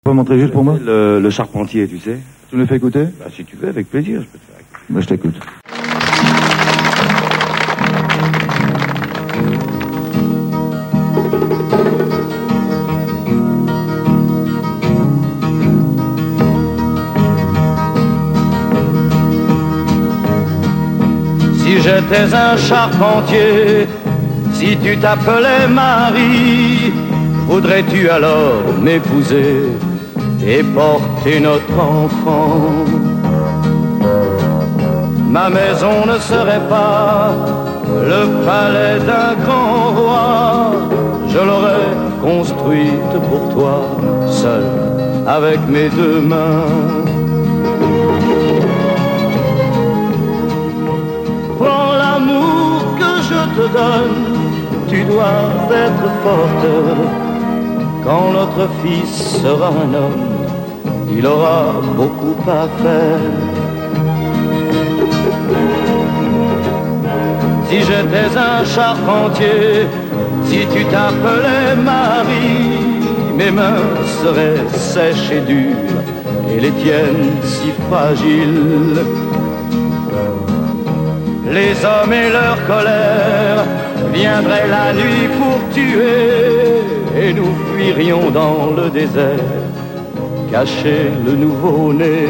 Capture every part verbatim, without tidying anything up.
Tu peux montrer juste pour moi le, le charpentier, tu sais. Tu me le fais écouter? Bah, si tu veux, avec plaisir, je peux te faire écouter. Moi, je t'écoute. Si j'étais un charpentier, si tu t'appelais Marie, voudrais-tu alors m'épouser et porter notre enfant? Ma maison ne serait pas le palais d'un grand roi, je l'aurais construite pour toi, seul, avec mes deux mains. Prends l'amour que je te donne, tu dois être forte. Quand notre fils sera un homme, il aura beaucoup à faire. Si j'étais un charpentier, si tu t'appelais Marie, mes mains seraient sèches et dures, et les tiennes si fragiles. Les hommes et leur colère viendraient la nuit pour tuer, et nous fuirions dans le désert, cacher le nouveau-né.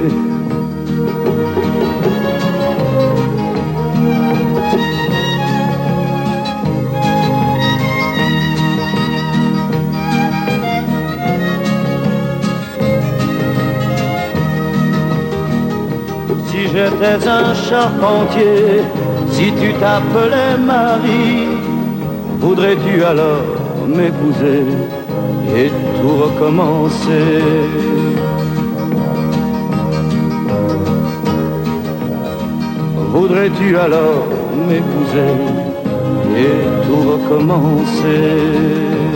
Si j'étais un charpentier, si tu t'appelais Marie, voudrais-tu alors m'épouser et tout recommencer? Voudrais-tu alors m'épouser et tout recommencer?